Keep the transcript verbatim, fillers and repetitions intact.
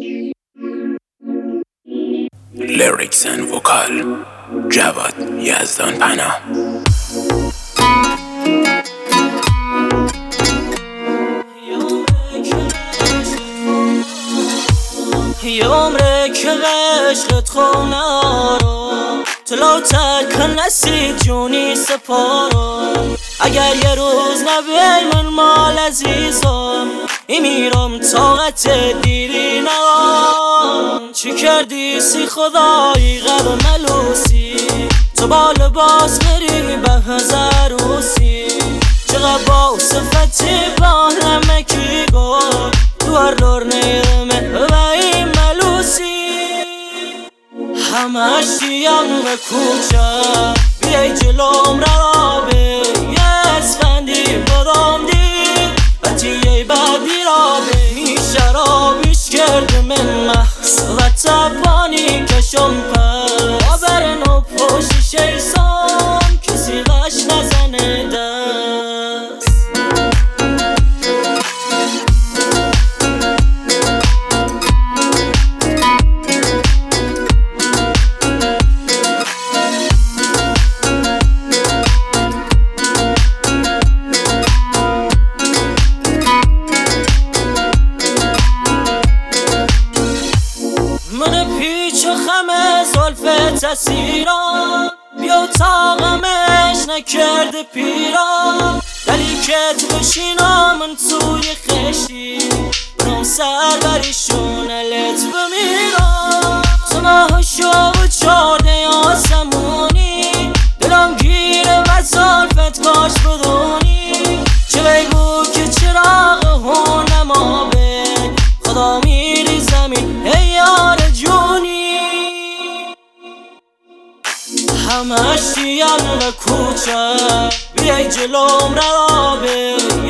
Lyrics and vocal جواد یزدان پناه. یه عمره که عشقت خونه رو تلوتر کن نسید جونی سپارو. اگر یه روز نبی من مال عزیزم ای میرم طاقت دیری نام. چی کردی سی خدایی غب ملوسی تو با لباس غری به هزاروسی. چقدر با صفتی با نمکی گل دوار لور نیرمه و این ملوسی. همش دیم به کوچه بیای جلوم را به یه اسفندی بدم دید و تیه بعدی را به می شرابیش کرده من محص و تبانی کشم پس آبرن و پشت شیسان کسی غش نزنه دست. من پیچ و خم زلف تسیران بیا طاقمش نکرده پیران. دلی که تو بشینا من توی خشتی کنم سر بریشون الت بمیرم. سماهشو و چارده آسمونی دلم گیره و زلفت کاش بدونی. چه بگو که چراغ هونما به خدا میری زمین ای یار جونی. همش دیم و کوچه بیای جلوم را به